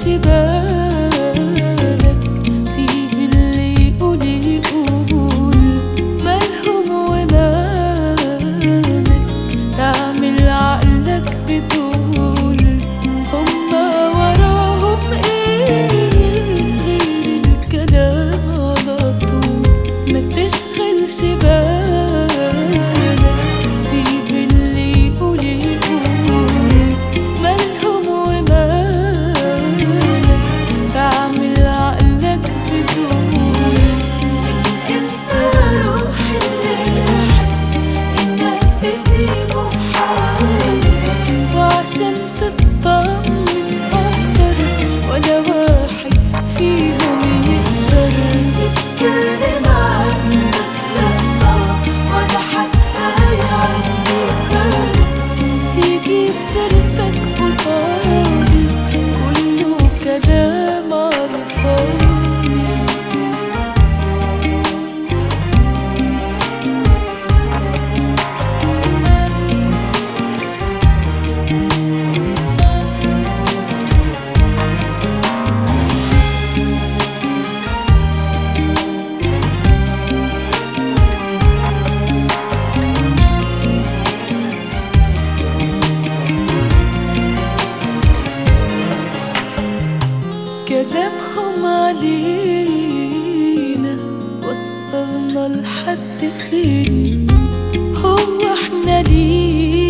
بالك، سيب اللي يقول يقول، مالهم ومالك، تعمل عقلك بتقول هما وراهم ايه غير الكلام على طول. ما تشغلش بالك، سيب اللي يقول يقول، مالهم ومالك، تعمل عقلك بتقول. من امتى روح اللي يحب الناس تسيبه في حاله، وعشان تطمن اكتر ولا واحد فيهم يقدر يتكلم عنك. لا صعب ولا حتى يعدي بالك، يجيب سيرتك قصادي كله كلام على الفاضي. كلامهم علينا وصلنا لحد فين؟ هو احنا ليه